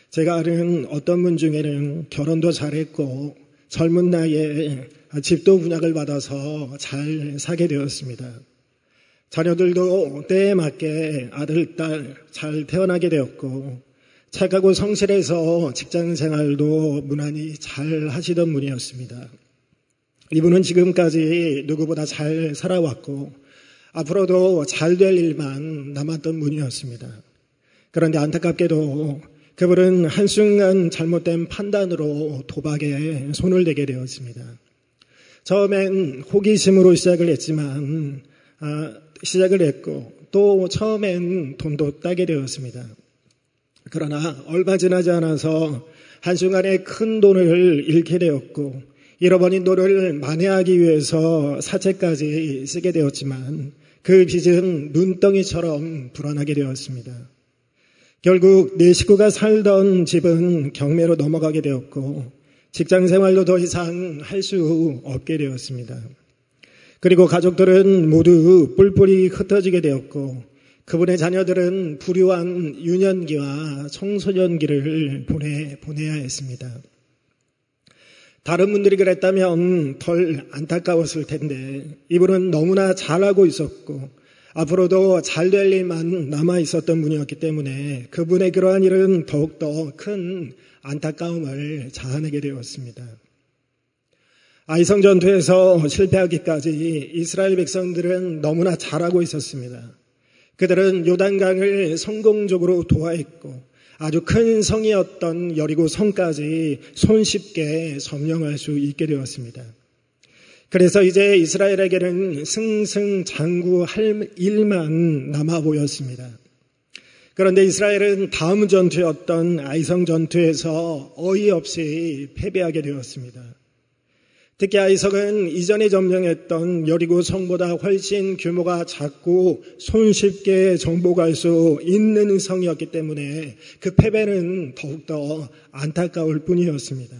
제가 아는 어떤 분 중에는 결혼도 잘했고 젊은 나이에 집도 분양을 받아서 잘 사게 되었습니다. 자녀들도 때에 맞게 아들, 딸 잘 태어나게 되었고 착하고 성실해서 직장 생활도 무난히 잘 하시던 분이었습니다. 이분은 지금까지 누구보다 잘 살아왔고 앞으로도 잘 될 일만 남았던 분이었습니다. 그런데 안타깝게도 그분은 한순간 잘못된 판단으로 도박에 손을 대게 되었습니다. 처음엔 호기심으로 시작을 했고 또 처음엔 돈도 따게 되었습니다. 그러나 얼마 지나지 않아서 한순간에 큰 돈을 잃게 되었고 잃어버린 돈을 만회하기 위해서 사채까지 쓰게 되었지만 그 빚은 눈덩이처럼 불어나게 되었습니다. 결국 네 식구가 살던 집은 경매로 넘어가게 되었고 직장 생활도 더 이상 할 수 없게 되었습니다. 그리고 가족들은 모두 뿔뿔이 흩어지게 되었고 그분의 자녀들은 불우한 유년기와 청소년기를 보내야 했습니다. 다른 분들이 그랬다면 덜 안타까웠을 텐데 이분은 너무나 잘하고 있었고 앞으로도 잘 될 일만 남아 있었던 분이었기 때문에 그분의 그러한 일은 더욱더 큰 안타까움을 자아내게 되었습니다. 아이성 전투에서 실패하기까지 이스라엘 백성들은 너무나 잘하고 있었습니다. 그들은 요단강을 성공적으로 도하했고 아주 큰 성이었던 여리고 성까지 손쉽게 점령할 수 있게 되었습니다. 그래서 이제 이스라엘에게는 승승장구할 일만 남아 보였습니다. 그런데 이스라엘은 다음 전투였던 아이성 전투에서 어이없이 패배하게 되었습니다. 특히 아이성은 이전에 점령했던 여리고 성보다 훨씬 규모가 작고 손쉽게 정복할 수 있는 성이었기 때문에 그 패배는 더욱더 안타까울 뿐이었습니다.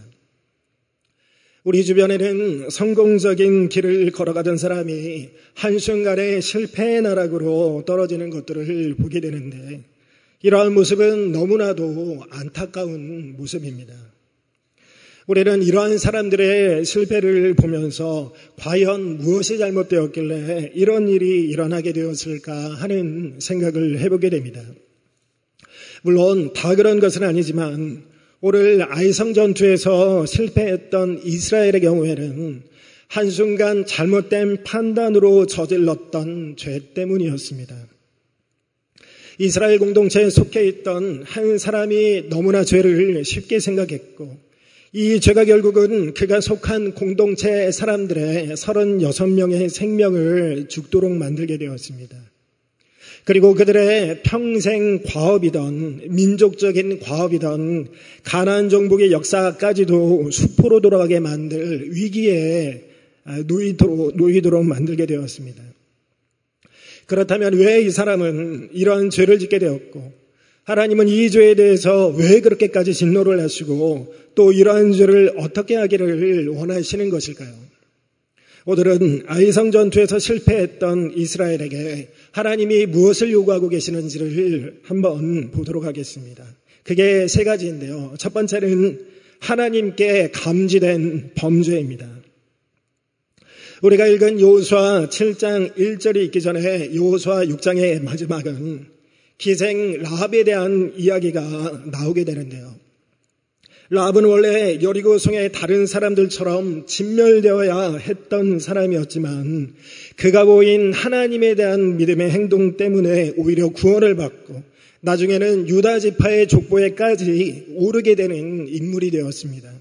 우리 주변에는 성공적인 길을 걸어가던 사람이 한순간에 실패의 나락으로 떨어지는 것들을 보게 되는데 이러한 모습은 너무나도 안타까운 모습입니다. 우리는 이러한 사람들의 실패를 보면서 과연 무엇이 잘못되었길래 이런 일이 일어나게 되었을까 하는 생각을 해보게 됩니다. 물론 다 그런 것은 아니지만 오늘 아이성 전투에서 실패했던 이스라엘의 경우에는 한순간 잘못된 판단으로 저질렀던 죄 때문이었습니다. 이스라엘 공동체에 속해 있던 한 사람이 너무나 죄를 쉽게 생각했고 이 죄가 결국은 그가 속한 공동체 사람들의 36명의 생명을 죽도록 만들게 되었습니다. 그리고 그들의 평생 과업이던 민족적인 과업이던 가나안 정복의 역사까지도 수포로 돌아가게 만들 위기에 놓이도록 만들게 되었습니다. 그렇다면 왜 이 사람은 이런 죄를 짓게 되었고 하나님은 이 죄에 대해서 왜 그렇게까지 진노를 하시고 또 이러한 죄를 어떻게 하기를 원하시는 것일까요? 오늘은 아이성 전투에서 실패했던 이스라엘에게 하나님이 무엇을 요구하고 계시는지를 한번 보도록 하겠습니다. 그게 세 가지인데요. 첫 번째는 하나님께 감지된 범죄입니다. 우리가 읽은 여호수아 7장 1절이 있기 전에 여호수아 6장의 마지막은 기생 라합에 대한 이야기가 나오게 되는데요. 라합은 원래 여리고 성의 다른 사람들처럼 진멸되어야 했던 사람이었지만 그가 보인 하나님에 대한 믿음의 행동 때문에 오히려 구원을 받고 나중에는 유다 지파의 족보에까지 오르게 되는 인물이 되었습니다.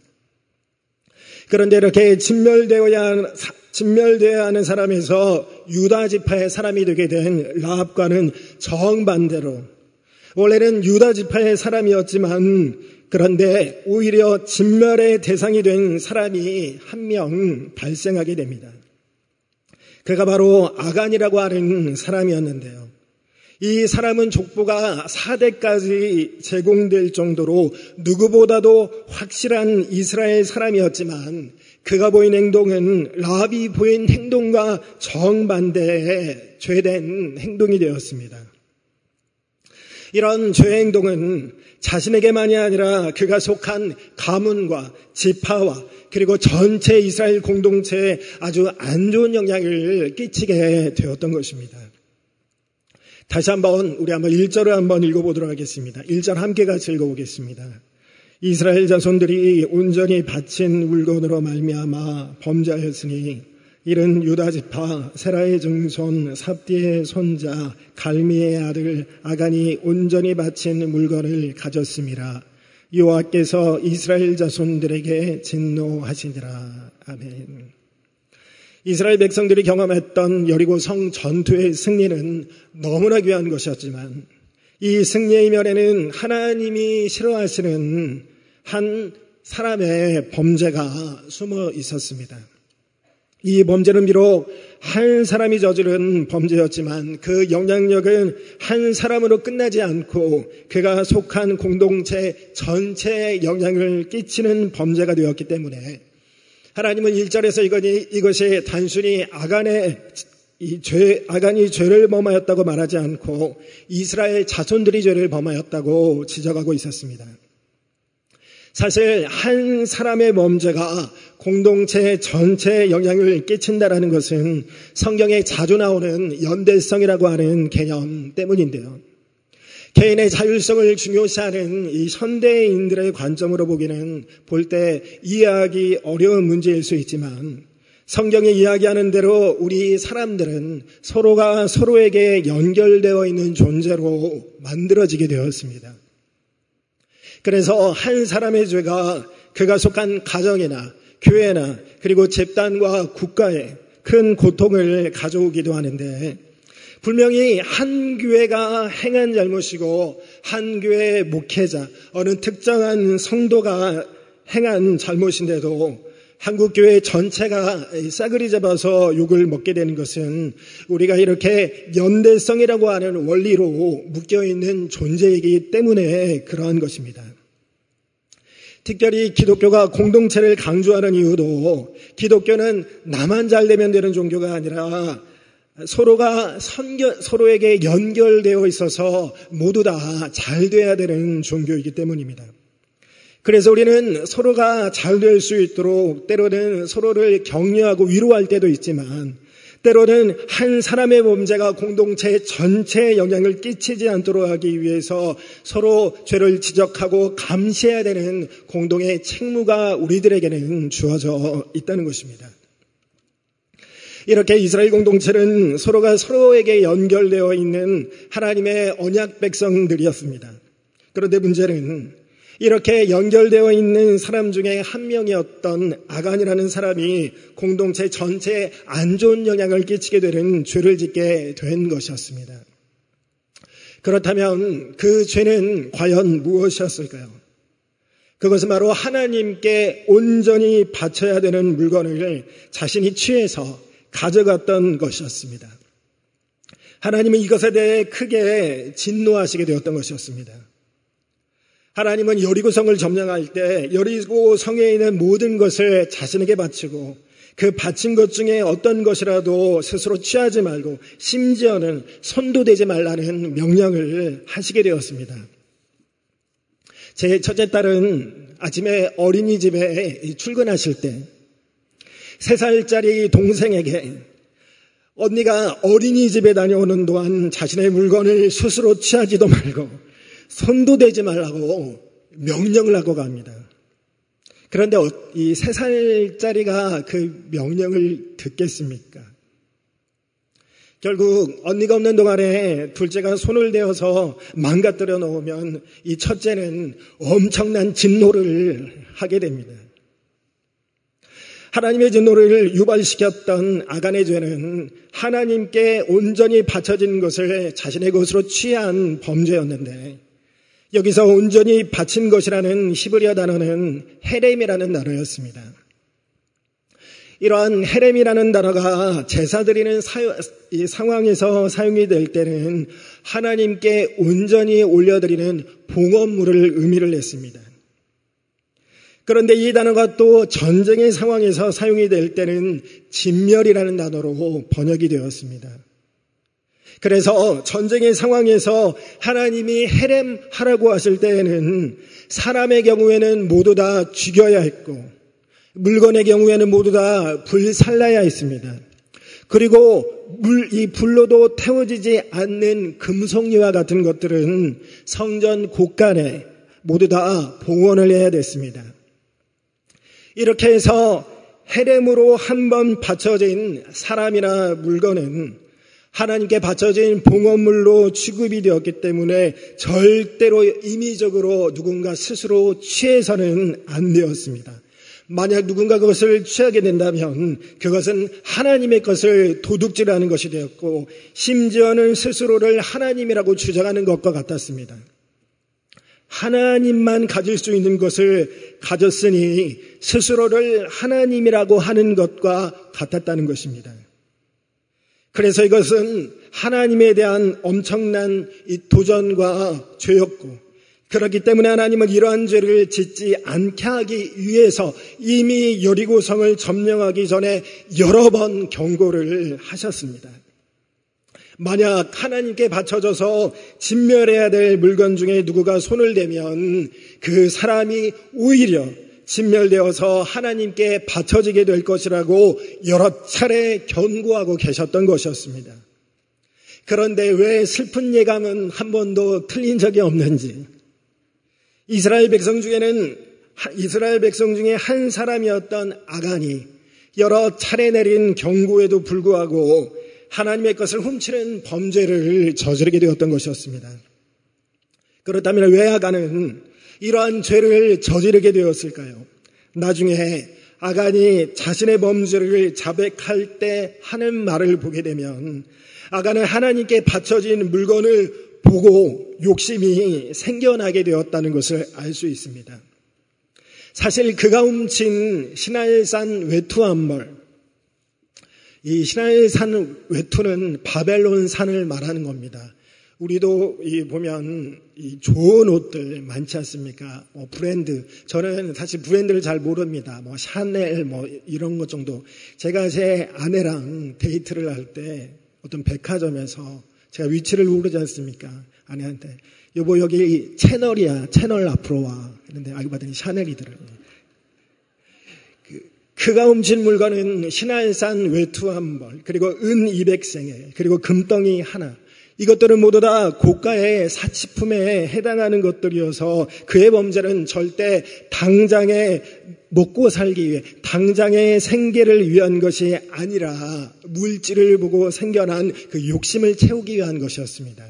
그런데 이렇게 진멸되어야 하는 사람에서 유다 지파의 사람이 되게 된 라합과는 정반대로 원래는 유다 지파의 사람이었지만 그런데 오히려 진멸의 대상이 된 사람이 한 명 발생하게 됩니다. 그가 바로 아간이라고 하는 사람이었는데요. 이 사람은 족보가 4대까지 제공될 정도로 누구보다도 확실한 이스라엘 사람이었지만 그가 보인 행동은 라합이 보인 행동과 정반대의 죄된 행동이 되었습니다. 이런 죄 행동은 자신에게만이 아니라 그가 속한 가문과 지파와 그리고 전체 이스라엘 공동체에 아주 안 좋은 영향을 끼치게 되었던 것입니다. 다시 한번 우리 한번 1절을 한번 읽어보도록 하겠습니다. 1절 함께 같이 읽어보겠습니다. 이스라엘 자손들이 온전히 바친 물건으로 말미암아 범죄하였으니 이는 유다 지파 세라의 증손 삽디의 손자 갈미의 아들 아간이 온전히 바친 물건을 가졌음이라. 여호와께서 이스라엘 자손들에게 진노하시니라. 아멘. 이스라엘 백성들이 경험했던 여리고 성 전투의 승리는 너무나 귀한 것이었지만 이 승리의 이면에는 하나님이 싫어하시는 한 사람의 범죄가 숨어 있었습니다. 이 범죄는 비록 한 사람이 저지른 범죄였지만 그 영향력은 한 사람으로 끝나지 않고 그가 속한 공동체 전체에 영향을 끼치는 범죄가 되었기 때문에 하나님은 1절에서 이것이 단순히 아간이 죄를 범하였다고 말하지 않고 이스라엘 자손들이 죄를 범하였다고 지적하고 있었습니다. 사실 한 사람의 범죄가 공동체 전체에 영향을 끼친다라는 것은 성경에 자주 나오는 연대성이라고 하는 개념 때문인데요. 개인의 자율성을 중요시하는 이 현대인들의 관점으로 보기는 볼 때 이해하기 어려운 문제일 수 있지만 성경이 이야기하는 대로 우리 사람들은 서로가 서로에게 연결되어 있는 존재로 만들어지게 되었습니다. 그래서 한 사람의 죄가 그가 속한 가정이나 교회나 그리고 집단과 국가에 큰 고통을 가져오기도 하는데 분명히 한 교회가 행한 잘못이고 한 교회의 목회자, 어느 특정한 성도가 행한 잘못인데도 한국교회 전체가 싸그리 잡아서 욕을 먹게 되는 것은 우리가 이렇게 연대성이라고 하는 원리로 묶여있는 존재이기 때문에 그러한 것입니다. 특별히 기독교가 공동체를 강조하는 이유도 기독교는 나만 잘 되면 되는 종교가 아니라 서로가 서로에게 연결되어 있어서 모두 다 잘 돼야 되는 종교이기 때문입니다. 그래서 우리는 서로가 잘 될 수 있도록 때로는 서로를 격려하고 위로할 때도 있지만 때로는 한 사람의 범죄가 공동체 전체에 영향을 끼치지 않도록 하기 위해서 서로 죄를 지적하고 감시해야 되는 공동의 책무가 우리들에게는 주어져 있다는 것입니다. 이렇게 이스라엘 공동체는 서로가 서로에게 연결되어 있는 하나님의 언약 백성들이었습니다. 그런데 문제는 이렇게 연결되어 있는 사람 중에 한 명이었던 아간이라는 사람이 공동체 전체에 안 좋은 영향을 끼치게 되는 죄를 짓게 된 것이었습니다. 그렇다면 그 죄는 과연 무엇이었을까요? 그것은 바로 하나님께 온전히 바쳐야 되는 물건을 자신이 취해서 가져갔던 것이었습니다. 하나님은 이것에 대해 크게 진노하시게 되었던 것이었습니다. 하나님은 여리고성을 점령할 때 여리고성에 있는 모든 것을 자신에게 바치고 그 바친 것 중에 어떤 것이라도 스스로 취하지 말고 심지어는 손도 대지 말라는 명령을 하시게 되었습니다. 제 첫째 딸은 아침에 어린이집에 출근하실 때 3살짜리 동생에게 언니가 어린이집에 다녀오는 동안 자신의 물건을 스스로 취하지도 말고 손도 대지 말라고 명령을 하고 갑니다. 그런데 이 3살짜리가 그 명령을 듣겠습니까? 결국 언니가 없는 동안에 둘째가 손을 대어서 망가뜨려 놓으면 이 첫째는 엄청난 진노를 하게 됩니다. 하나님의 진노를 유발시켰던 아간의 죄는 하나님께 온전히 바쳐진 것을 자신의 것으로 취한 범죄였는데 여기서 온전히 바친 것이라는 히브리어 단어는 헤렘이라는 단어였습니다. 이러한 헤렘이라는 단어가 제사 드리는 상황에서 사용이 될 때는 하나님께 온전히 올려드리는 봉헌물을 의미를 했습니다. 그런데 이 단어가 또 전쟁의 상황에서 사용이 될 때는 진멸이라는 단어로 번역이 되었습니다. 그래서 전쟁의 상황에서 하나님이 해렘하라고 하실 때에는 사람의 경우에는 모두 다 죽여야 했고 물건의 경우에는 모두 다 불살라야 했습니다. 그리고 이 불로도 태워지지 않는 금속류와 같은 것들은 성전 곳간에 모두 다 봉헌을 해야 됐습니다. 이렇게 해서 해렘으로 한번 바쳐진 사람이나 물건은 하나님께 바쳐진 봉헌물로 취급이 되었기 때문에 절대로 임의적으로 누군가 스스로 취해서는 안 되었습니다. 만약 누군가 그것을 취하게 된다면 그것은 하나님의 것을 도둑질하는 것이 되었고 심지어는 스스로를 하나님이라고 주장하는 것과 같았습니다. 하나님만 가질 수 있는 것을 가졌으니 스스로를 하나님이라고 하는 것과 같았다는 것입니다. 그래서 이것은 하나님에 대한 엄청난 이 도전과 죄였고 그렇기 때문에 하나님은 이러한 죄를 짓지 않게 하기 위해서 이미 여리고성을 점령하기 전에 여러 번 경고를 하셨습니다. 만약 하나님께 바쳐져서 진멸해야 될 물건 중에 누구가 손을 대면 그 사람이 오히려 진멸되어서 하나님께 바쳐지게 될 것이라고 여러 차례 경고하고 계셨던 것이었습니다. 그런데 왜 슬픈 예감은 한 번도 틀린 적이 없는지, 이스라엘 백성 중에 한 사람이었던 아간이 여러 차례 내린 경고에도 불구하고 하나님의 것을 훔치는 범죄를 저지르게 되었던 것이었습니다. 그렇다면 왜 아간은 이러한 죄를 저지르게 되었을까요? 나중에 아간이 자신의 범죄를 자백할 때 하는 말을 보게 되면 아간은 하나님께 바쳐진 물건을 보고 욕심이 생겨나게 되었다는 것을 알 수 있습니다. 사실 그가 훔친 시날산 외투 한 벌, 이 시날산 외투는 바벨론 산을 말하는 겁니다. 우리도 보면 이 좋은 옷들 많지 않습니까? 브랜드. 저는 사실 브랜드를 잘 모릅니다. 샤넬 이런 것 정도. 제가 제 아내랑 데이트를 할 때 어떤 백화점에서 제가 위치를 모르지 않습니까? 아내한테 여보 여기 채널이야. 채널 앞으로 와. 그런데 알고 봤더니 샤넬이더라고요. 그가 훔친 물건은 시날산 외투 한 벌, 그리고 은 200생에, 그리고 금덩이 하나. 이것들은 모두 다 고가의 사치품에 해당하는 것들이어서 그의 범죄는 절대 당장에 먹고 살기 위해, 당장의 생계를 위한 것이 아니라 물질을 보고 생겨난 그 욕심을 채우기 위한 것이었습니다.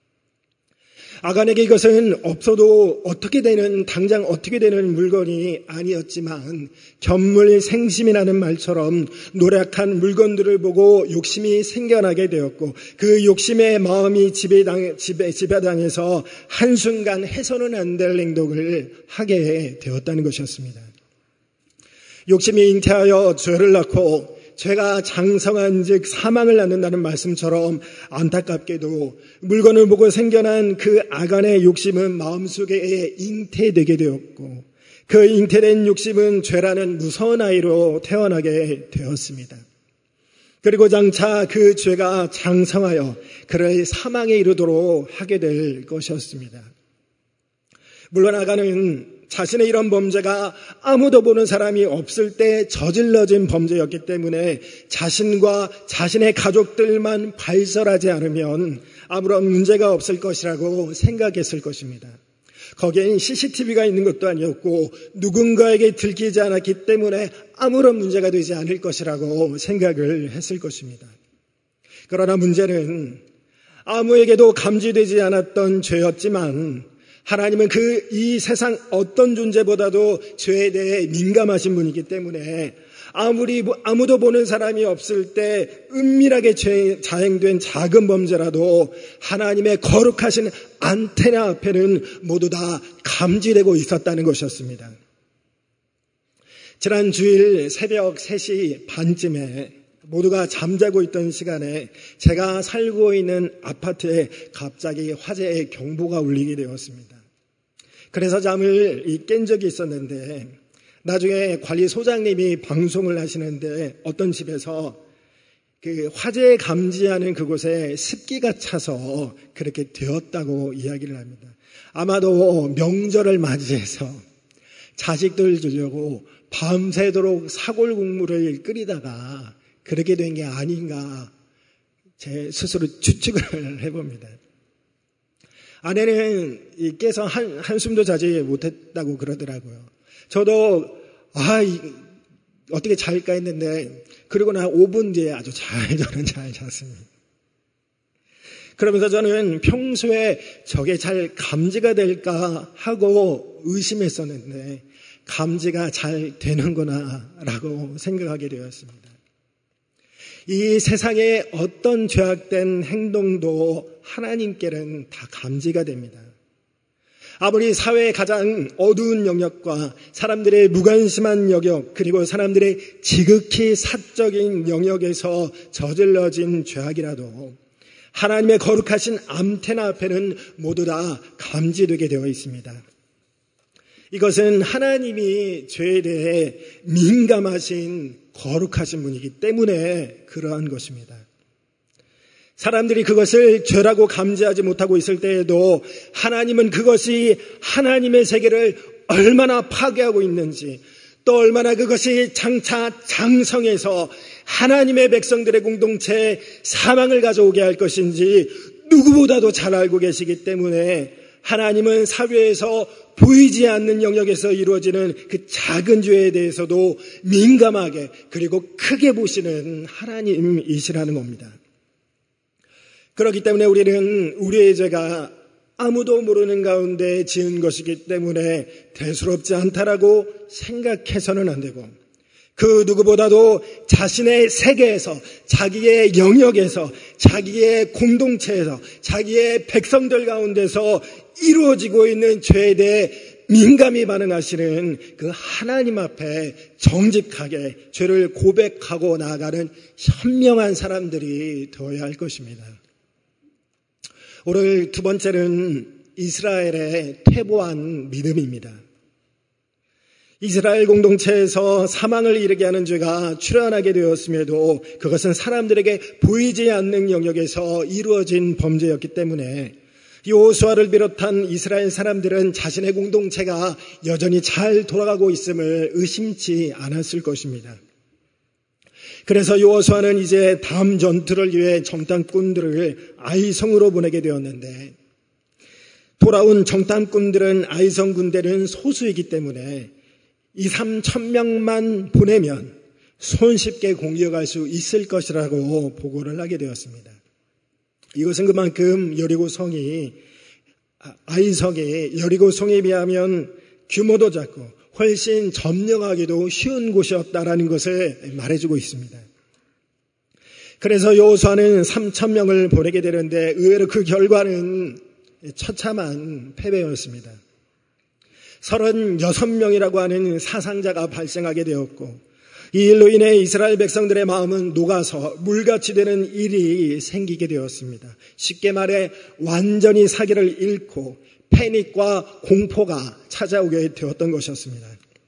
아간에게 이것은 없어도 당장 어떻게 되는 물건이 아니었지만 견물생심이라는 말처럼 노력한 물건들을 보고 욕심이 생겨나게 되었고 그 욕심의 마음이 지배당해서 한순간 해서는 안 될 행동을 하게 되었다는 것이었습니다. 욕심이 잉태하여 죄를 낳고 죄가 장성한 즉 사망을 낳는다는 말씀처럼 안타깝게도 물건을 보고 생겨난 그 아간의 욕심은 마음속에 잉태되게 되었고 그 잉태된 욕심은 죄라는 무서운 아이로 태어나게 되었습니다. 그리고 장차 그 죄가 장성하여 그를 사망에 이르도록 하게 될 것이었습니다. 물론 아간은 자신의 이런 범죄가 아무도 보는 사람이 없을 때 저질러진 범죄였기 때문에 자신과 자신의 가족들만 발설하지 않으면 아무런 문제가 없을 것이라고 생각했을 것입니다. 거기엔 CCTV가 있는 것도 아니었고 누군가에게 들키지 않았기 때문에 아무런 문제가 되지 않을 것이라고 생각을 했을 것입니다. 그러나 문제는 아무에게도 감지되지 않았던 죄였지만 하나님은 이 세상 어떤 존재보다도 죄에 대해 민감하신 분이기 때문에 아무도 보는 사람이 없을 때 은밀하게 자행된 작은 범죄라도 하나님의 거룩하신 안테나 앞에는 모두 다 감지되고 있었다는 것이었습니다. 지난 주일 새벽 3시 반쯤에 모두가 잠자고 있던 시간에 제가 살고 있는 아파트에 갑자기 화재의 경보가 울리게 되었습니다. 그래서 잠을 깬 적이 있었는데 나중에 관리소장님이 방송을 하시는데 어떤 집에서 그 화재 감지하는 그곳에 습기가 차서 그렇게 되었다고 이야기를 합니다. 아마도 명절을 맞이해서 자식들 주려고 밤새도록 사골 국물을 끓이다가 그렇게 된 게 아닌가 제 스스로 추측을 해봅니다. 아내는 깨서 한숨도 자지 못했다고 그러더라고요. 저도 어떻게 잘까 했는데 그리고 나 5분 뒤에 아주 저는 잘 잤습니다. 그러면서 저는 평소에 저게 잘 감지가 될까 하고 의심했었는데 감지가 잘 되는구나 라고 생각하게 되었습니다. 이 세상의 어떤 죄악된 행동도 하나님께는 다 감지가 됩니다. 아무리 사회의 가장 어두운 영역과 사람들의 무관심한 영역 그리고 사람들의 지극히 사적인 영역에서 저질러진 죄악이라도 하나님의 거룩하신 안테나 앞에는 모두 다 감지되게 되어 있습니다. 이것은 하나님이 죄에 대해 민감하신 거룩하신 분이기 때문에 그러한 것입니다. 사람들이 그것을 죄라고 감지하지 못하고 있을 때에도 하나님은 그것이 하나님의 세계를 얼마나 파괴하고 있는지 또 얼마나 그것이 장차 장성해서 하나님의 백성들의 공동체에 사망을 가져오게 할 것인지 누구보다도 잘 알고 계시기 때문에 하나님은 사회에서 보이지 않는 영역에서 이루어지는 그 작은 죄에 대해서도 민감하게 그리고 크게 보시는 하나님이시라는 겁니다. 그렇기 때문에 우리는 우리의 죄가 아무도 모르는 가운데 지은 것이기 때문에 대수롭지 않다라고 생각해서는 안 되고 그 누구보다도 자신의 세계에서 자기의 영역에서 자기의 공동체에서 자기의 백성들 가운데서 이루어지고 있는 죄에 대해 민감히 반응하시는 그 하나님 앞에 정직하게 죄를 고백하고 나아가는 현명한 사람들이 되어야 할 것입니다. 오늘 두 번째는 이스라엘의 퇴보한 믿음입니다. 이스라엘 공동체에서 사망을 이르게 하는 죄가 출현하게 되었음에도 그것은 사람들에게 보이지 않는 영역에서 이루어진 범죄였기 때문에 여호수아를 비롯한 이스라엘 사람들은 자신의 공동체가 여전히 잘 돌아가고 있음을 의심치 않았을 것입니다. 그래서 여호수아는 이제 다음 전투를 위해 정탐꾼들을 아이성으로 보내게 되었는데 돌아온 정탐꾼들은 아이성 군대는 소수이기 때문에 2,3,000명만 보내면 손쉽게 공격할 수 있을 것이라고 보고를 하게 되었습니다. 이것은 그만큼 여리고성이 아이성이 여리고성에 비하면 규모도 작고 훨씬 점령하기도 쉬운 곳이었다라는 것을 말해주고 있습니다. 그래서 여호수아는 3,000명을 보내게 되는데 의외로 그 결과는 처참한 패배였습니다. 36명이라고 하는 사상자가 발생하게 되었고 이 일로 인해 이스라엘 백성들의 마음은 녹아서 물같이 되는 일이 생기게 되었습니다. 쉽게 말해 완전히 사기를 잃고 패닉과 공포가 찾아오게 되었던 것이었습니다.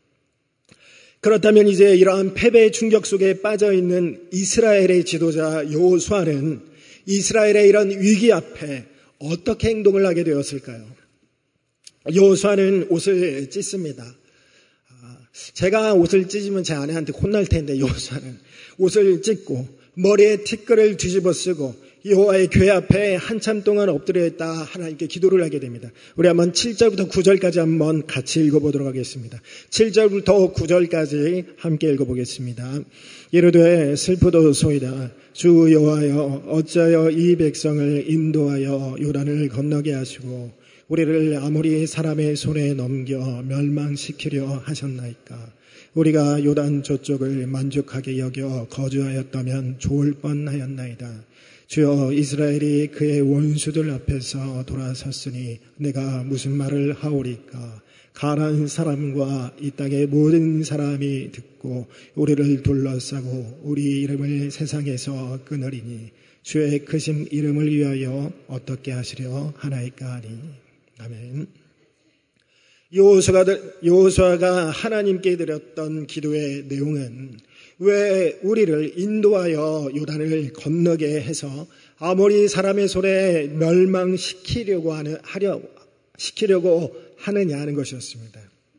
그렇다면 이제 이러한 패배의 충격 속에 빠져있는 이스라엘의 지도자 여호수아는 이스라엘의 이런 위기 앞에 어떻게 행동을 하게 되었을까요? 여호수아는 옷을 찢습니다. 제가 옷을 찢으면 제 아내한테 혼날 텐데 여호수아는 옷을 찢고 머리에 티끌을 뒤집어 쓰고 여호와의 궤 앞에 한참 동안 엎드려 있다 하나님께 기도를 하게 됩니다. 우리 한번 7절부터 9절까지 한번 같이 읽어보도록 하겠습니다. 7절부터 9절까지 함께 읽어보겠습니다. 이르되 슬프도소이다. 주 여호와여 어찌하여 이 백성을 인도하여 요단을 건너게 하시고 우리를 아모리 사람의 손에 넘겨 멸망시키려 하셨나이까. 우리가 요단 저쪽을 만족하게 여겨 거주하였다면 좋을 뻔하였나이다. 주여 이스라엘이 그의 원수들 앞에서 돌아섰으니 내가 무슨 말을 하오리까. 가나안 사람과 이 땅의 모든 사람이 듣고 우리를 둘러싸고 우리 이름을 세상에서 끊으리니 주의 크신 이름을 위하여 어떻게 하시려 하나이까 하니. 아멘. 여호수아가 하나님께 드렸던 기도의 내용은 왜 우리를 인도하여 요단을 건너게 해서 아모리 사람의 손에 멸망시키려고 하느냐 하는 것이었습니다.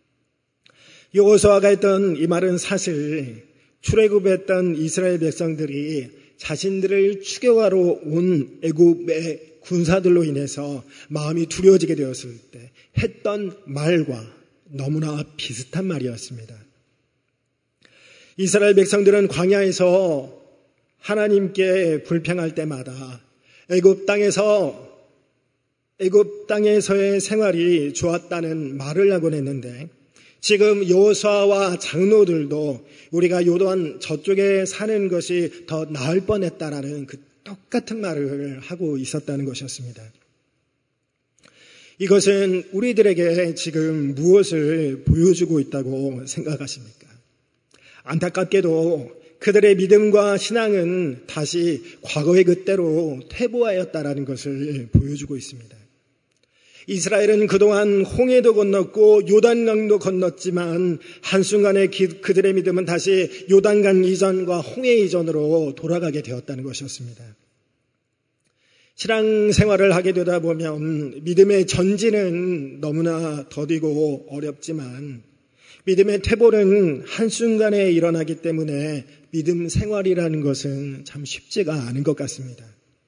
여호수아가 했던 이 말은 사실 출애굽했던 이스라엘 백성들이 자신들을 추격하러 온 애굽의 군사들로 인해서 마음이 두려워지게 되었을 때 했던 말과 너무나 비슷한 말이었습니다. 이스라엘 백성들은 광야에서 하나님께 불평할 때마다 애굽 땅에서의 생활이 좋았다는 말을 하곤 했는데, 지금 여호수아와 장로들도 우리가 요단 저쪽에 사는 것이 더 나을 뻔했다라는 그 똑같은 말을 하고 있었다는 것이었습니다. 이것은 우리들에게 지금 무엇을 보여주고 있다고 생각하십니까? 안타깝게도 그들의 믿음과 신앙은 다시 과거의 그때로 퇴보하였다라는 것을 보여주고 있습니다. 이스라엘은 그동안 홍해도 건넜고 요단강도 건넜지만 한순간에 그들의 믿음은 다시 요단강 이전과 홍해 이전으로 돌아가게 되었다는 것이었습니다. 신앙생활을 하게 되다 보면 믿음의 전진은 너무나 더디고 어렵지만 믿음의 퇴보는 한순간에 일어나기 때문에 믿음 생활이라는 것은 참 쉽지가 않은 것 같습니다.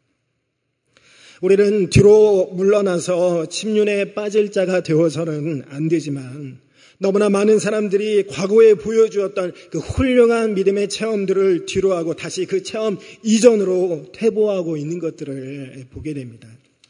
우리는 뒤로 물러나서 침륜에 빠질 자가 되어서는 안 되지만 너무나 많은 사람들이 과거에 보여주었던 그 훌륭한 믿음의 체험들을 뒤로하고 다시 그 체험 이전으로 퇴보하고 있는 것들을 보게 됩니다.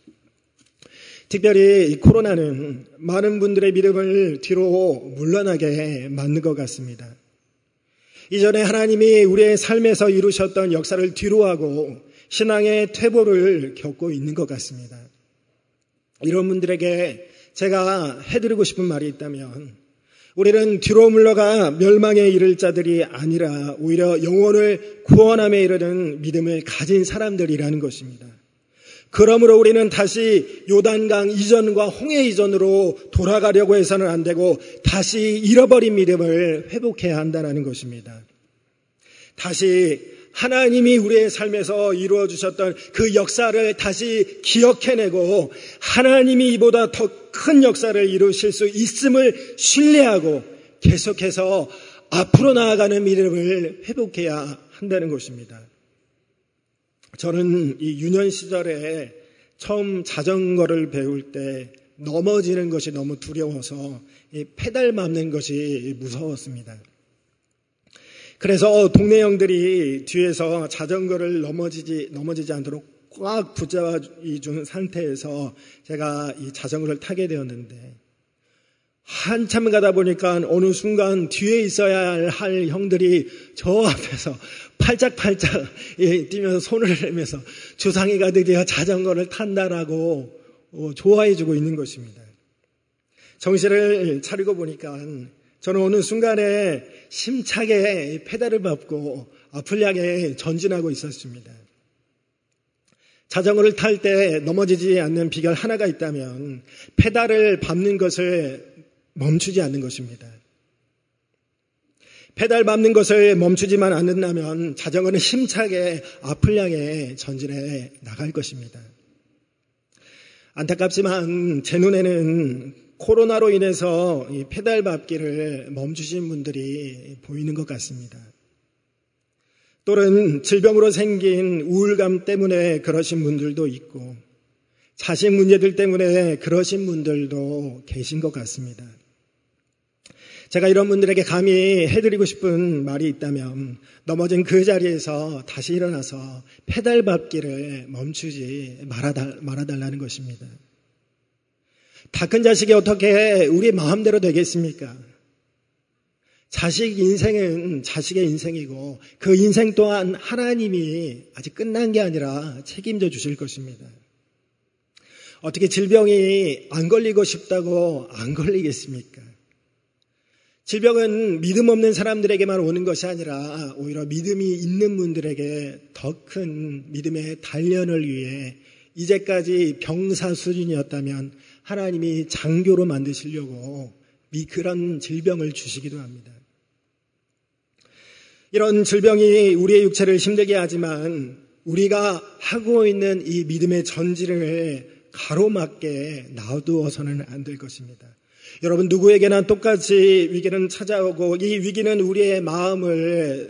특별히 이 코로나는 많은 분들의 믿음을 뒤로 물러나게 만든 것 같습니다. 이전에 하나님이 우리의 삶에서 이루셨던 역사를 뒤로하고 신앙의 퇴보를 겪고 있는 것 같습니다. 이런 분들에게 제가 해드리고 싶은 말이 있다면, 우리는 뒤로 물러가 멸망에 이를 자들이 아니라 오히려 영혼을 구원함에 이르는 믿음을 가진 사람들이라는 것입니다. 그러므로 우리는 다시 요단강 이전과 홍해 이전으로 돌아가려고 해서는 안 되고 다시 잃어버린 믿음을 회복해야 한다는 것입니다. 다시 하나님이 우리의 삶에서 이루어 주셨던 그 역사를 다시 기억해내고 하나님이 이보다 더 큰 역사를 이루실 수 있음을 신뢰하고 계속해서 앞으로 나아가는 믿음을 회복해야 한다는 것입니다. 저는 이 유년 시절에 처음 자전거를 배울 때 넘어지는 것이 너무 두려워서 페달 밟는 것이 무서웠습니다. 그래서 동네 형들이 뒤에서 자전거를 넘어지지 않도록 꽉 붙잡아 준 상태에서 제가 이 자전거를 타게 되었는데, 한참 가다 보니까 어느 순간 뒤에 있어야 할 형들이 저 앞에서 팔짝팔짝 뛰면서 손을 내면서 주상이가 드디어 자전거를 탄다라고 좋아해주고 있는 것입니다. 정신을 차리고 보니까 저는 어느 순간에 심차게 페달을 밟고 앞을 향해 전진하고 있었습니다. 자전거를 탈 때 넘어지지 않는 비결 하나가 있다면 페달을 밟는 것을 멈추지 않는 것입니다. 페달 밟는 것을 멈추지만 않는다면 자전거는 힘차게 앞을 향해 전진해 나갈 것입니다. 안타깝지만 제 눈에는 코로나로 인해서 이 페달 밟기를 멈추신 분들이 보이는 것 같습니다. 또는 질병으로 생긴 우울감 때문에 그러신 분들도 있고 자식 문제들 때문에 그러신 분들도 계신 것 같습니다. 제가 이런 분들에게 감히 해드리고 싶은 말이 있다면 넘어진 그 자리에서 다시 일어나서 페달 밟기를 멈추지 말아달라는 것입니다. 다 큰 자식이 어떻게 우리 마음대로 되겠습니까? 자식 인생은 자식의 인생이고 그 인생 또한 하나님이 아직 끝난 게 아니라 책임져 주실 것입니다. 어떻게 질병이 안 걸리고 싶다고 안 걸리겠습니까? 질병은 믿음 없는 사람들에게만 오는 것이 아니라 오히려 믿음이 있는 분들에게 더 큰 믿음의 단련을 위해 이제까지 병사 수준이었다면 하나님이 장교로 만드시려고 그런 질병을 주시기도 합니다. 이런 질병이 우리의 육체를 힘들게 하지만 우리가 하고 있는 이 믿음의 전진을 가로막게 놔두어서는 안 될 것입니다. 여러분, 누구에게나 똑같이 위기는 찾아오고 이 위기는 우리의 마음을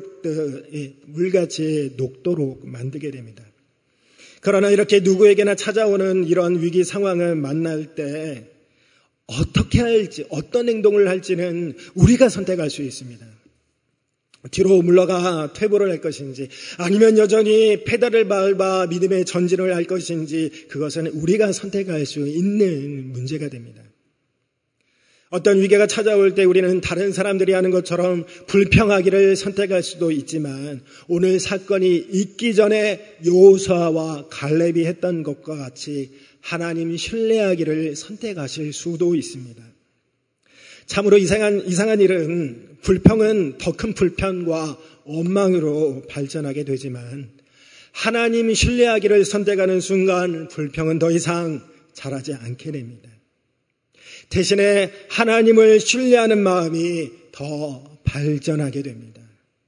물같이 녹도록 만들게 됩니다. 그러나 이렇게 누구에게나 찾아오는 이런 위기 상황을 만날 때 어떻게 할지, 어떤 행동을 할지는 우리가 선택할 수 있습니다. 뒤로 물러가 퇴보를 할 것인지 아니면 여전히 페달을 밟아 믿음의 전진을 할 것인지 그것은 우리가 선택할 수 있는 문제가 됩니다. 어떤 위기가 찾아올 때 우리는 다른 사람들이 하는 것처럼 불평하기를 선택할 수도 있지만 오늘 사건이 있기 전에 여호수아와 갈렙이 했던 것과 같이 하나님 신뢰하기를 선택하실 수도 있습니다. 참으로 이상한 일은 불평은 더 큰 불편과 원망으로 발전하게 되지만 하나님 신뢰하기를 선택하는 순간 불평은 더 이상 자라지 않게 됩니다. 대신에 하나님을 신뢰하는 마음이 더 발전하게 됩니다.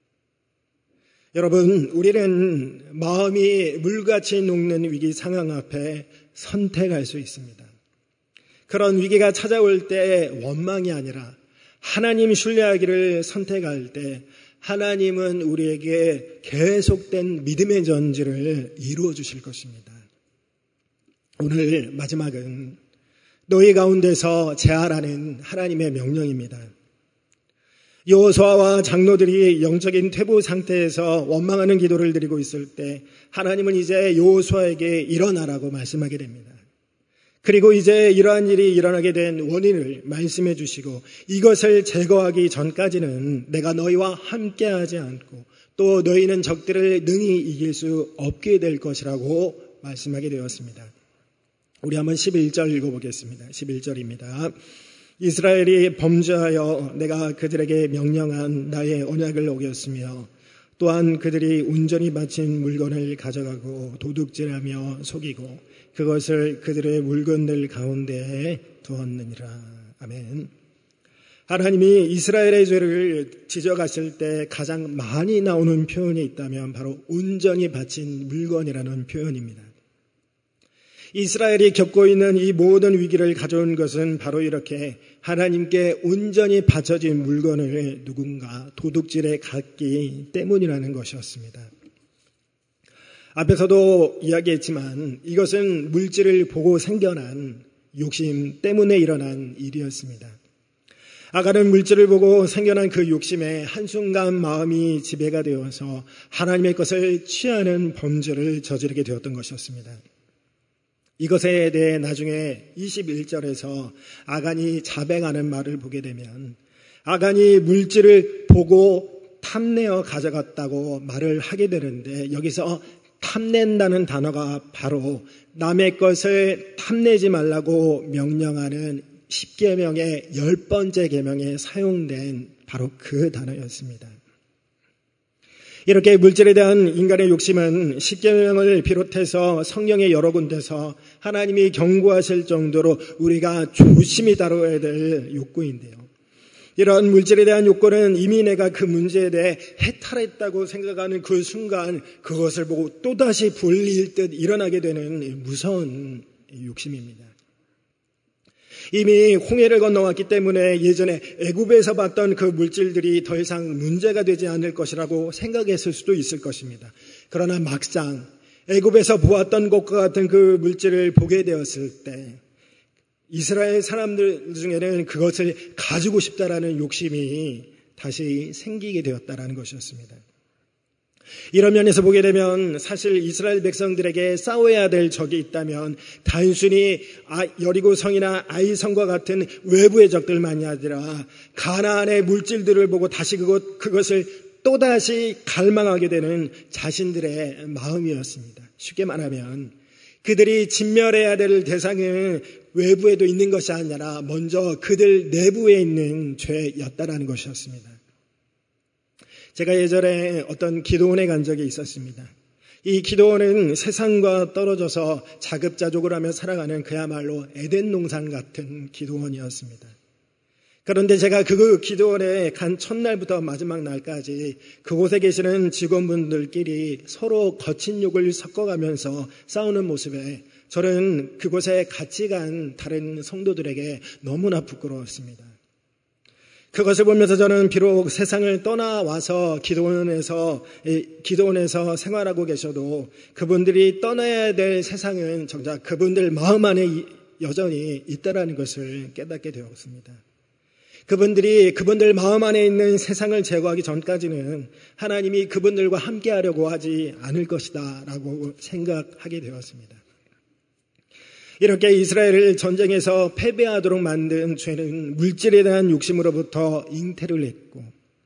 여러분, 우리는 마음이 물같이 녹는 위기 상황 앞에 선택할 수 있습니다. 그런 위기가 찾아올 때 원망이 아니라 하나님 신뢰하기를 선택할 때 하나님은 우리에게 계속된 믿음의 전지를 이루어 주실 것입니다. 오늘 마지막은 너희 가운데서 제하라는 하나님의 명령입니다. 여호수아와 장로들이 영적인 퇴보 상태에서 원망하는 기도를 드리고 있을 때 하나님은 이제 여호수아에게 일어나라고 말씀하게 됩니다. 그리고 이제 이러한 일이 일어나게 된 원인을 말씀해 주시고 이것을 제거하기 전까지는 내가 너희와 함께하지 않고 또 너희는 적들을 능히 이길 수 없게 될 것이라고 말씀하게 되었습니다. 우리 한번 11절 읽어보겠습니다. 11절입니다. 이스라엘이 범죄하여 내가 그들에게 명령한 나의 언약을 어겼으며 또한 그들이 온전히 바친 물건을 가져가고 도둑질하며 속이고 그것을 그들의 물건들 가운데에 두었느니라. 아멘. 하나님이 이스라엘의 죄를 지적하실 때 가장 많이 나오는 표현이 있다면 바로 온전히 바친 물건이라는 표현입니다. 이스라엘이 겪고 있는 이 모든 위기를 가져온 것은 바로 이렇게 하나님께 온전히 바쳐진 물건을 누군가 도둑질해 갔기 때문이라는 것이었습니다. 앞에서도 이야기했지만 이것은 물질을 보고 생겨난 욕심 때문에 일어난 일이었습니다. 아간은 물질을 보고 생겨난 그 욕심에 한순간 마음이 지배가 되어서 하나님의 것을 취하는 범죄를 저지르게 되었던 것이었습니다. 이것에 대해 나중에 21절에서 아간이 자백하는 말을 보게 되면 아간이 물질을 보고 탐내어 가져갔다고 말을 하게 되는데 여기서 탐낸다는 단어가 바로 남의 것을 탐내지 말라고 명령하는 10계명의 10번째 계명에 사용된 바로 그 단어였습니다. 이렇게 물질에 대한 인간의 욕심은 10계명을 비롯해서 성경의 여러 군데서 하나님이 경고하실 정도로 우리가 조심히 다뤄야 될 욕구인데요. 이런 물질에 대한 욕구는 이미 내가 그 문제에 대해 해탈했다고 생각하는 그 순간 그것을 보고 또다시 불릴 듯 일어나게 되는 무서운 욕심입니다. 이미 홍해를 건너왔기 때문에 예전에 애굽에서 봤던 그 물질들이 더 이상 문제가 되지 않을 것이라고 생각했을 수도 있을 것입니다. 그러나 막상 애굽에서 보았던 것과 같은 그 물질을 보게 되었을 때 이스라엘 사람들 중에는 그것을 가지고 싶다라는 욕심이 다시 생기게 되었다라는 것이었습니다. 이런 면에서 보게 되면 사실 이스라엘 백성들에게 싸워야 될 적이 있다면 단순히 여리고성이나 아이성과 같은 외부의 적들만이 아니라 가나안의 물질들을 보고 다시 그것을 또다시 갈망하게 되는 자신들의 마음이었습니다. 쉽게 말하면 그들이 진멸해야 될 대상은 외부에도 있는 것이 아니라 먼저 그들 내부에 있는 죄였다라는 것이었습니다. 제가 예전에 어떤 기도원에 간 적이 있었습니다. 이 기도원은 세상과 떨어져서 자급자족을 하며 살아가는 그야말로 에덴 동산 같은 기도원이었습니다. 그런데 제가 그 기도원에 간 첫날부터 마지막 날까지 그곳에 계시는 직원분들끼리 서로 거친 욕을 섞어가면서 싸우는 모습에 저는 그곳에 같이 간 다른 성도들에게 너무나 부끄러웠습니다. 그것을 보면서 저는 비록 세상을 떠나와서 기도원에서 생활하고 계셔도 그분들이 떠나야 될 세상은 정작 그분들 마음 안에 여전히 있다라는 것을 깨닫게 되었습니다. 그분들 마음 안에 있는 세상을 제거하기 전까지는 하나님이 그분들과 함께하려고 하지 않을 것이다 라고 생각하게 되었습니다. 이렇게 이스라엘을 전쟁에서 패배하도록 만든 죄는 물질에 대한 욕심으로부터 잉태를 했고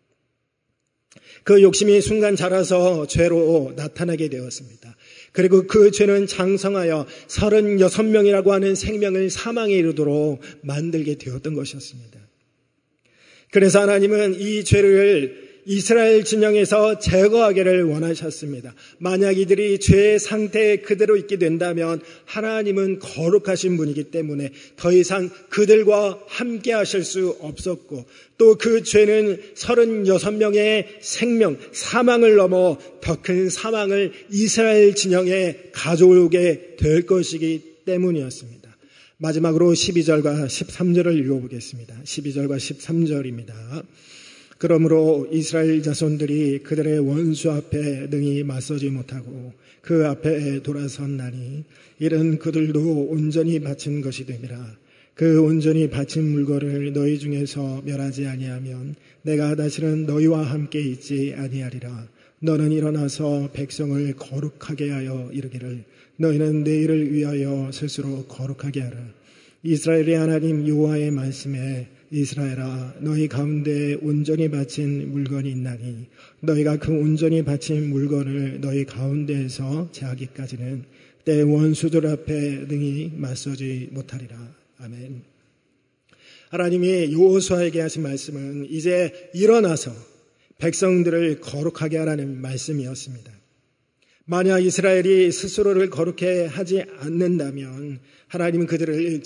그 욕심이 순간 자라서 죄로 나타나게 되었습니다. 그리고 그 죄는 장성하여 36명이라고 하는 생명을 사망에 이르도록 만들게 되었던 것이었습니다. 그래서 하나님은 이 죄를 이스라엘 진영에서 제거하기를 원하셨습니다. 만약 이들이 죄의 상태에 그대로 있게 된다면 하나님은 거룩하신 분이기 때문에 더 이상 그들과 함께 하실 수 없었고 또 그 죄는 36명의 생명, 사망을 넘어 더 큰 사망을 이스라엘 진영에 가져오게 될 것이기 때문이었습니다. 마지막으로 12절과 13절을 읽어보겠습니다. 12절과 13절입니다. 그러므로 이스라엘 자손들이 그들의 원수 앞에 능히 맞서지 못하고 그 앞에 돌아섰나니 이는 그들도 온전히 바친 것이 됨이라. 그 온전히 바친 물건을 너희 중에서 멸하지 아니하면 내가 다시는 너희와 함께 있지 아니하리라. 너는 일어나서 백성을 거룩하게 하여 이르기를 너희는 내일을 위하여 스스로 거룩하게 하라. 이스라엘의 하나님 여호와의 말씀에 이스라엘아 너희 가운데 온전히 바친 물건이 있나니 너희가 그 온전히 바친 물건을 너희 가운데에서 제하기까지는 때 원수들 앞에 능히 맞서지 못하리라. 아멘. 하나님이 여호수아에게 하신 말씀은 이제 일어나서 백성들을 거룩하게 하라는 말씀이었습니다. 만약 이스라엘이 스스로를 거룩해 하지 않는다면 하나님은 그들을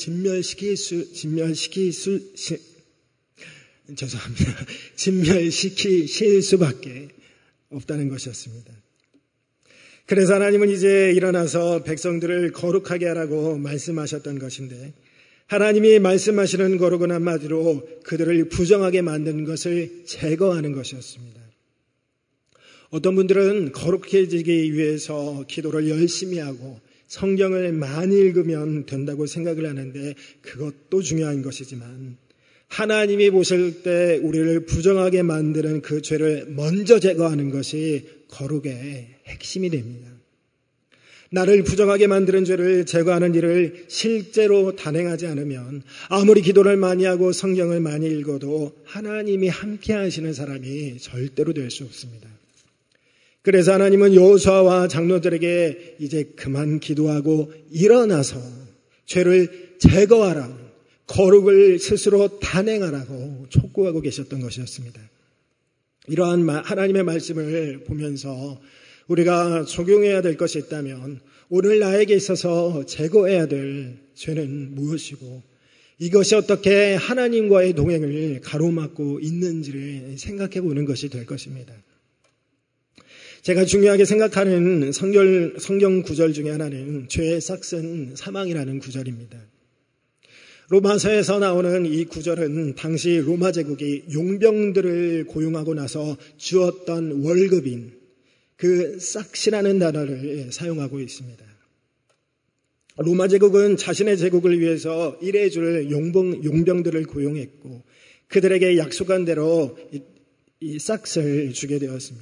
진멸시키실 수밖에 없다는 것이었습니다. 그래서 하나님은 이제 일어나서 백성들을 거룩하게 하라고 말씀하셨던 것인데 하나님이 말씀하시는 거룩은 한마디로 그들을 부정하게 만드는 것을 제거하는 것이었습니다. 어떤 분들은 거룩해지기 위해서 기도를 열심히 하고 성경을 많이 읽으면 된다고 생각을 하는데 그것도 중요한 것이지만 하나님이 보실 때 우리를 부정하게 만드는 그 죄를 먼저 제거하는 것이 거룩의 핵심이 됩니다. 나를 부정하게 만드는 죄를 제거하는 일을 실제로 단행하지 않으면 아무리 기도를 많이 하고 성경을 많이 읽어도 하나님이 함께 하시는 사람이 절대로 될 수 없습니다. 그래서 하나님은 여호수아와 장로들에게 이제 그만 기도하고 일어나서 죄를 제거하라, 거룩을 스스로 단행하라고 촉구하고 계셨던 것이었습니다. 이러한 하나님의 말씀을 보면서 우리가 적용해야 될 것이 있다면 오늘 나에게 있어서 제거해야 될 죄는 무엇이고 이것이 어떻게 하나님과의 동행을 가로막고 있는지를 생각해 보는 것이 될 것입니다. 제가 중요하게 생각하는 성경 구절 중에 하나는 죄의 싹은 사망이라는 구절입니다. 로마서에서 나오는 이 구절은 당시 로마 제국이 용병들을 고용하고 나서 주었던 월급인 그 싹시라는 단어를 사용하고 있습니다. 로마 제국은 자신의 제국을 위해서 일해줄 용병들을 고용했고 그들에게 약속한 대로 이 싹을 주게 되었습니다.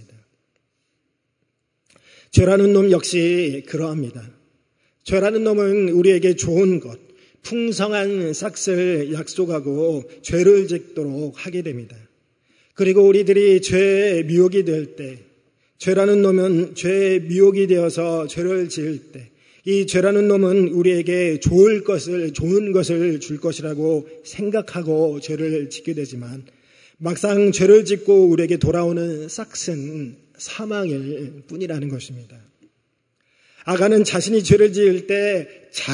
죄라는 놈 역시 그러합니다. 죄라는 놈은 우리에게 좋은 것, 풍성한 싹을 약속하고 죄를 짓도록 하게 됩니다. 그리고 우리들이 죄의 미혹이 될 때, 죄라는 놈은 죄의 미혹이 되어서 죄를 지을 때, 이 죄라는 놈은 우리에게 좋은 것을 줄 것이라고 생각하고 죄를 짓게 되지만 막상 죄를 짓고 우리에게 돌아오는 싹은 사망일 뿐이라는 것입니다. 아간은 자신이 죄를 지을 때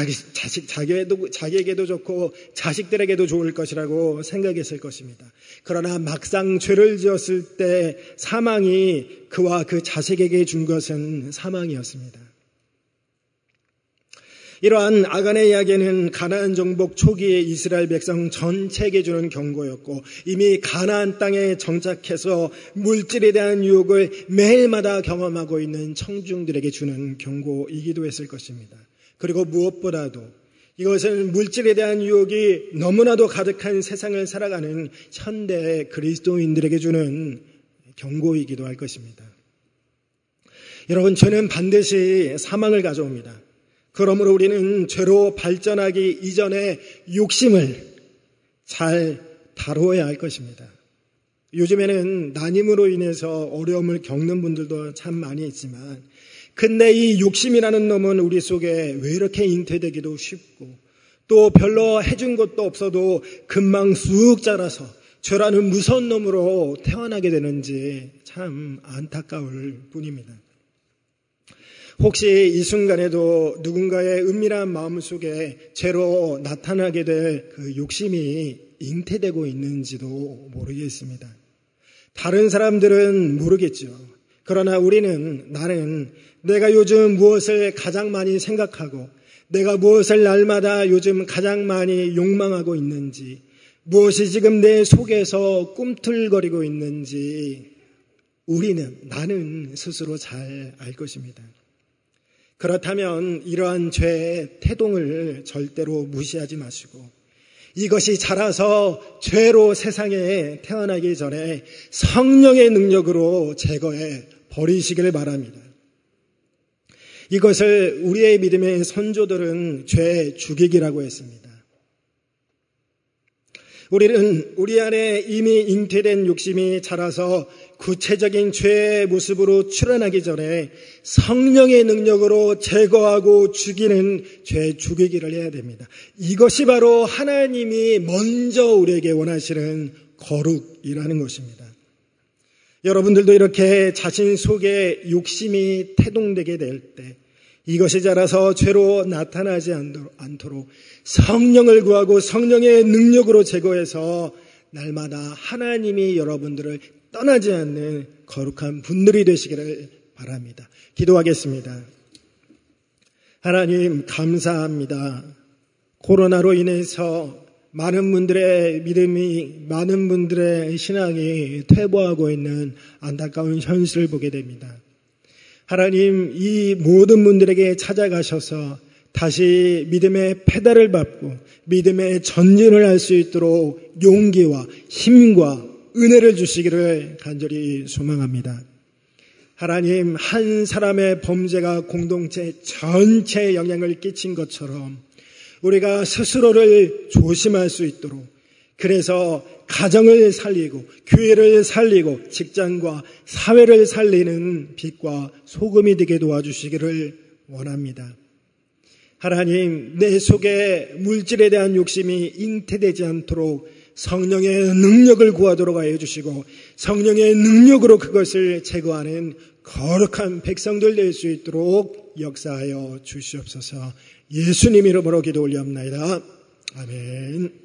자기에게도 좋고 자식들에게도 좋을 것이라고 생각했을 것입니다. 그러나 막상 죄를 지었을 때 사망이 그와 그 자식에게 준 것은 사망이었습니다. 이러한 아간의 이야기는 가나안 정복 초기에 이스라엘 백성 전체에게 주는 경고였고 이미 가나안 땅에 정착해서 물질에 대한 유혹을 매일마다 경험하고 있는 청중들에게 주는 경고이기도 했을 것입니다. 그리고 무엇보다도 이것은 물질에 대한 유혹이 너무나도 가득한 세상을 살아가는 현대 그리스도인들에게 주는 경고이기도 할 것입니다. 여러분, 죄는 반드시 사망을 가져옵니다. 그러므로 우리는 죄로 발전하기 이전에 욕심을 잘 다루어야 할 것입니다. 요즘에는 난임으로 인해서 어려움을 겪는 분들도 참 많이 있지만 근데 이 욕심이라는 놈은 우리 속에 왜 이렇게 잉태되기도 쉽고 또 별로 해준 것도 없어도 금방 쑥 자라서 죄라는 무서운 놈으로 태어나게 되는지 참 안타까울 뿐입니다. 혹시 이 순간에도 누군가의 은밀한 마음속에 죄로 나타나게 될 그 욕심이 잉태되고 있는지도 모르겠습니다. 다른 사람들은 모르겠죠. 그러나 나는 내가 요즘 무엇을 가장 많이 생각하고 내가 무엇을 날마다 요즘 가장 많이 욕망하고 있는지 무엇이 지금 내 속에서 꿈틀거리고 있는지 나는 스스로 잘 알 것입니다. 그렇다면 이러한 죄의 태동을 절대로 무시하지 마시고 이것이 자라서 죄로 세상에 태어나기 전에 성령의 능력으로 제거해 버리시길 바랍니다. 이것을 우리의 믿음의 선조들은 죄 죽이기라고 했습니다. 우리는 우리 안에 이미 잉태된 욕심이 자라서 구체적인 죄의 모습으로 출현하기 전에 성령의 능력으로 제거하고 죽이는 죄 죽이기를 해야 됩니다. 이것이 바로 하나님이 먼저 우리에게 원하시는 거룩이라는 것입니다. 여러분들도 이렇게 자신 속에 욕심이 태동되게 될 때 이것이 자라서 죄로 나타나지 않도록 성령을 구하고 성령의 능력으로 제거해서 날마다 하나님이 여러분들을 떠나지 않는 거룩한 분들이 되시기를 바랍니다. 기도하겠습니다. 하나님 감사합니다. 코로나로 인해서 많은 분들의 믿음이, 많은 분들의 신앙이 퇴보하고 있는 안타까운 현실을 보게 됩니다. 하나님, 이 모든 분들에게 찾아가셔서 다시 믿음의 페달을 밟고 믿음의 전진을 할 수 있도록 용기와 힘과 은혜를 주시기를 간절히 소망합니다. 하나님, 한 사람의 범죄가 공동체 전체에 영향을 끼친 것처럼 우리가 스스로를 조심할 수 있도록, 그래서 가정을 살리고 교회를 살리고 직장과 사회를 살리는 빛과 소금이 되게 도와주시기를 원합니다. 하나님, 내 속에 물질에 대한 욕심이 잉태되지 않도록 성령의 능력을 구하도록 하여 주시고 성령의 능력으로 그것을 제거하는 거룩한 백성들 될 수 있도록 역사하여 주시옵소서. 예수님 이름으로 기도 올리옵나이다. 아멘.